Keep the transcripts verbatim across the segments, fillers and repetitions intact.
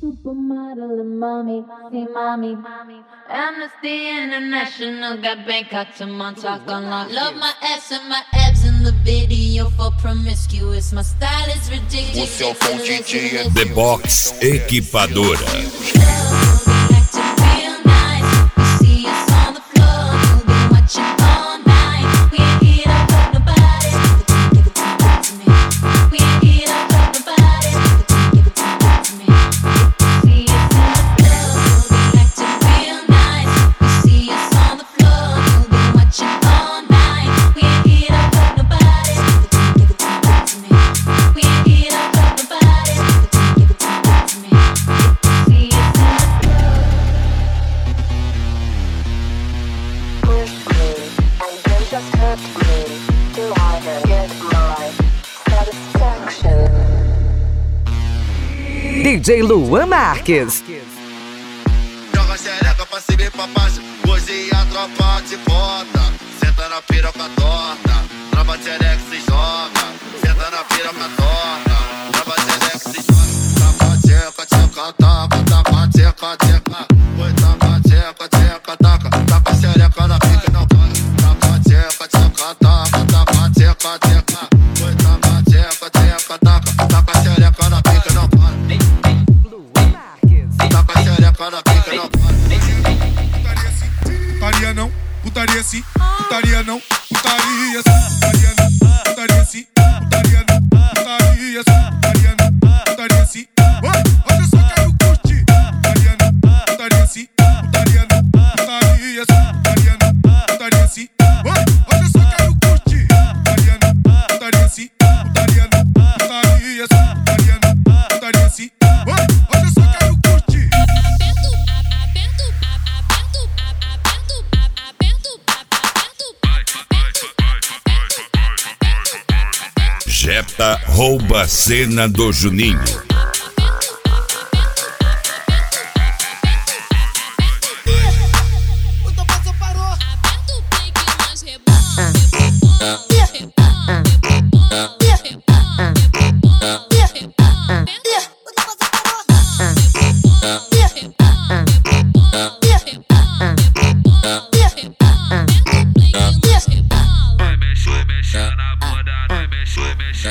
Supermodel and mommy, see mommy. Amnesty International got Bangkok to Montauk on lock. Love my ass and my abs in the video for promiscuous. My style is ridiculous. O seu som D J é The Box Equipadora. D J Luan Marques. Joga xereca pra cima e pra baixo, hoje a tropa de bota. Senta na piroca torta, trava xereca se joga. Senta na piroca torta, trava xereca se joga. Taca tcheca, tcheca, taca, taca tcheca, tcheca. Oi, taca tcheca, tcheca, taca, taca xereca na pica não para. Taca tcheca, tcheca, taca, taca tcheca, tcheca. Oi, taca tcheca, tcheca, taca, taca xereca na pica não para. Taca xereca na pica não para. Putaria não, putaria sim, putaria não, putaria sim, putaria não, putaria sim, putaria não, putaria sim, putaria não, putaria sim. Hoje eu só quero curtir. Putaria não, putaria sim, putaria não, putaria sim, putaria não, putaria sim. Hoje eu só quero curtir. Putaria não, putaria sim, putaria não, putaria sim, putaria não, putaria sim. Hoje eu só quero curtir. Jetta rouba a cena do Juninho.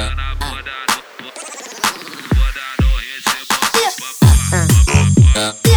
Yeah.